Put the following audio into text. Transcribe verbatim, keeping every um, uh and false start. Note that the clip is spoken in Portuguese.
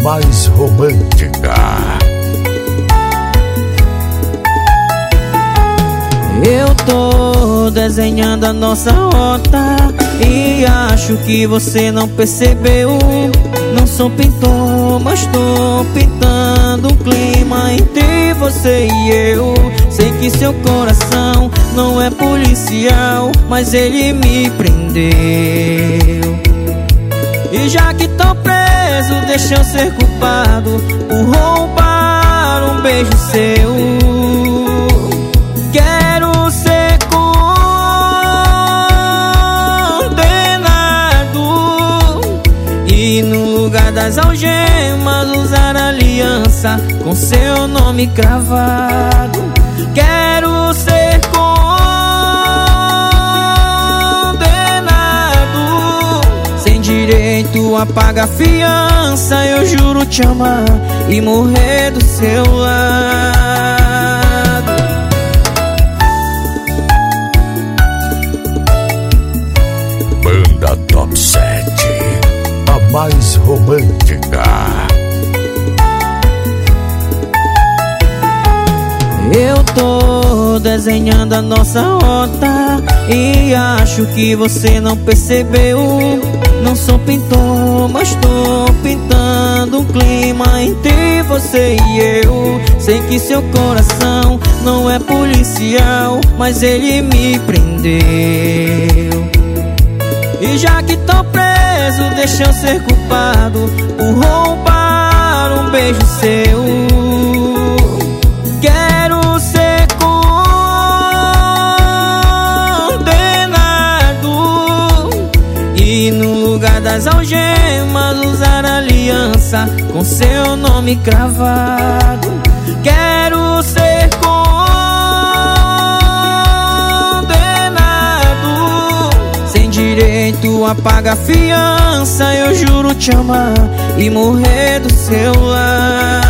mais romântica. Eu tô desenhando a nossa rota e acho que você não percebeu. Não sou pintor, mas tô pintando um clima entre você e eu. Sei que seu coração não é policial, mas ele me prendeu. E já que tô preso, deixa eu ser culpado por roubar um beijo seu. Quero ser condenado e no lugar das algemas usar aliança com seu nome cravado. Quero ser condenado sem direito a pagar fiança. Eu juro te amar e morrer do seu lado. Banda Top sete, a mais romântica. Eu tô desenhando a nossa rota e acho que você não percebeu. Não sou pintor, mas tô pintando um clima entre você e eu. Sei que seu coração não é policial, mas ele me prendeu. E já que tô preso, deixa eu ser culpado por roubar um beijo seu. Quero ser condenado e no lugar das algemas usar aliança com seu nome cravado. Quero ser condenado sem direito a pagar fiança. Eu juro te amar e morrer do seu lado.